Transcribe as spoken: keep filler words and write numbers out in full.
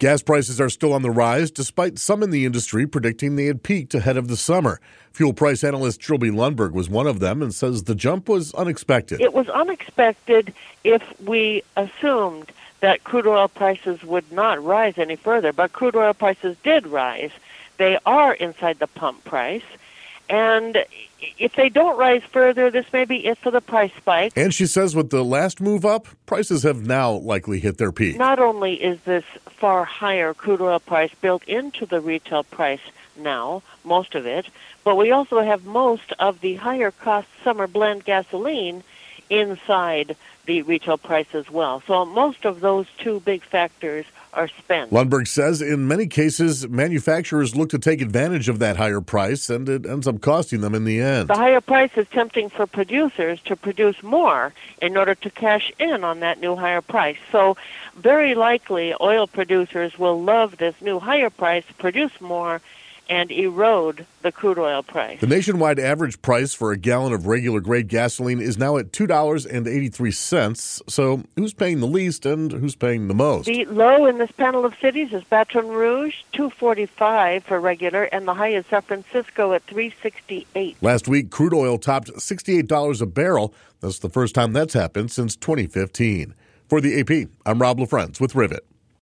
Gas prices are still on the rise, despite some in the industry predicting they had peaked ahead of the summer. Fuel price analyst Trilby Lundberg was one of them and says the jump was unexpected. It was unexpected if we assumed that crude oil prices would not rise any further, but crude oil prices did rise. They are inside the pump price, and if they don't rise further, this may be it for the price spike. And she says with the last move up, prices have now likely hit their peak. Not only is this far higher crude oil price built into the retail price now, most of it, but we also have most of the higher cost summer blend gasoline inside the retail price as well. So most of those two big factors are spent. Lundberg says in many cases, manufacturers look to take advantage of that higher price, and it ends up costing them in the end. The higher price is tempting for producers to produce more in order to cash in on that new higher price. So very likely oil producers will love this new higher price, produce more, and erode the crude oil price. The nationwide average price for a gallon of regular grade gasoline is now at two dollars and eighty-three cents. So who's paying the least and who's paying the most? The low in this panel of cities is Baton Rouge, two forty-five for regular, and the high is San Francisco at three sixty-eight. Last week, crude oil topped sixty-eight dollars a barrel. That's the first time that's happened since twenty fifteen. For the A P, I'm Rob LaFrentz with Rivet.